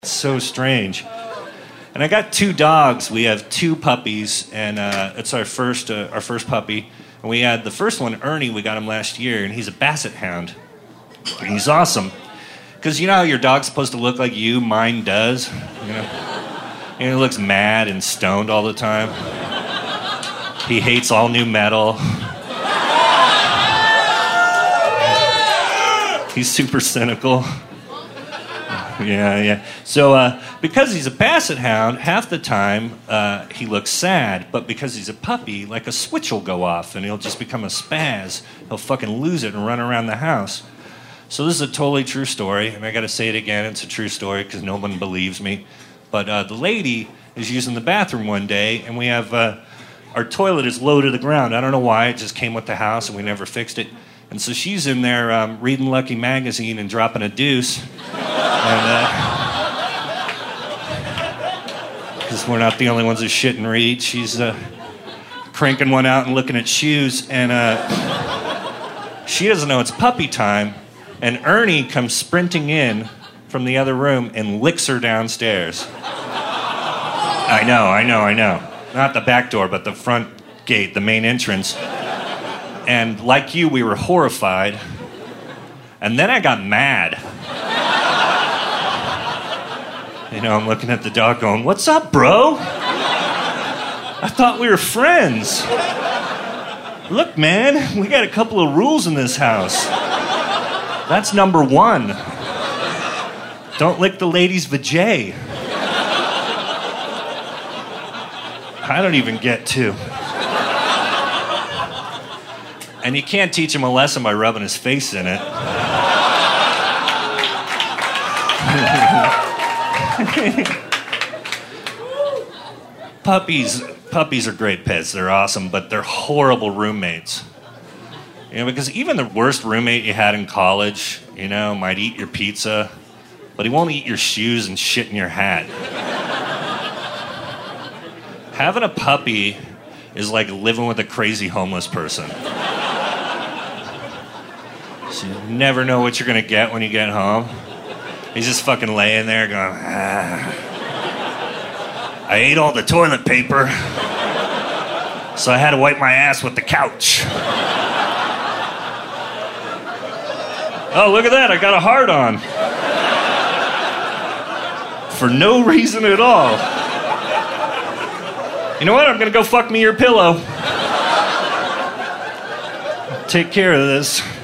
So strange. And I got 2 dogs. We have 2 puppies, and it's our first puppy. And we had the first one, Ernie. We got him last year, and he's a Basset Hound. And he's awesome, because you know how your dog's supposed to look like you. Mine does. You know, and he looks mad and stoned all the time. He hates all new metal. He's super cynical. Yeah. So, because he's a Basset Hound, half the time he looks sad. But because he's a puppy, like a switch will go off and he'll just become a spaz. He'll fucking lose it and run around the house. So this is a totally true story, and I got to say it again. It's a true story because no one believes me. But the lady is using the bathroom one day, and we have our toilet is low to the ground. I don't know why. It just came with the house, and we never fixed it. And so she's in there reading Lucky Magazine and dropping a deuce. Because we're not the only ones who shit and read. She's cranking one out and looking at shoes. And she doesn't know it's puppy time. And Ernie comes sprinting in from the other room and licks her downstairs. I know. Not the back door, but the front gate, the main entrance. And like you, we were horrified. And then I got mad. You know, I'm looking at the dog going, "What's up, bro? I thought we were friends. Look, man, we got a couple of rules in this house. That's number 1. Don't lick the lady's vajay." I don't even get 2. And you can't teach him a lesson by rubbing his face in it. Puppies are great pets. They're awesome, but they're horrible roommates. You know, because even the worst roommate you had in college, you know, might eat your pizza, but he won't eat your shoes and shit in your hat. Having a puppy is like living with a crazy homeless person. So you never know what you're gonna get when you get home. He's just fucking laying there going, I ate all the toilet paper, so I had to wipe my ass with the couch. Oh, look at that, I got a heart on. For no reason at all. You know what, I'm gonna go fuck me your pillow. Take care of this.